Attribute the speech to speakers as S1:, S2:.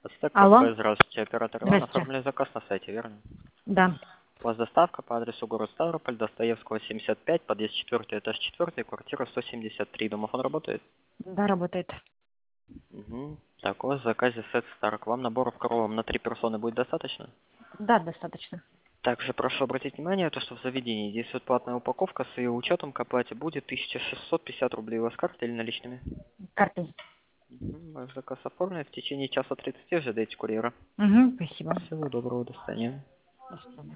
S1: Ацтек
S2: Алло,
S1: кафе, здравствуйте, оператор Иван,
S2: здрасте.
S1: оформили заказ на сайте, верно?
S2: Да,
S1: У вас доставка по адресу город Ставрополь, Достоевского, 75, подъезд 4, этаж 4, квартира 173. Домофон работает?
S2: да, работает.
S1: Угу. Так, у вас в заказе сет Старк. Вам наборов коровам на 3 персоны будет достаточно?
S2: Да, достаточно.
S1: Также прошу обратить внимание, то, что в заведении действует платная упаковка, с ее учетом к оплате будет 1650 рублей. У вас карта или наличными?
S2: Картой.
S1: Ваш заказ оформлен. В течение часа 30 ожидайте курьера.
S2: Угу, спасибо.
S1: Всего доброго, до свидания.
S2: До свидания.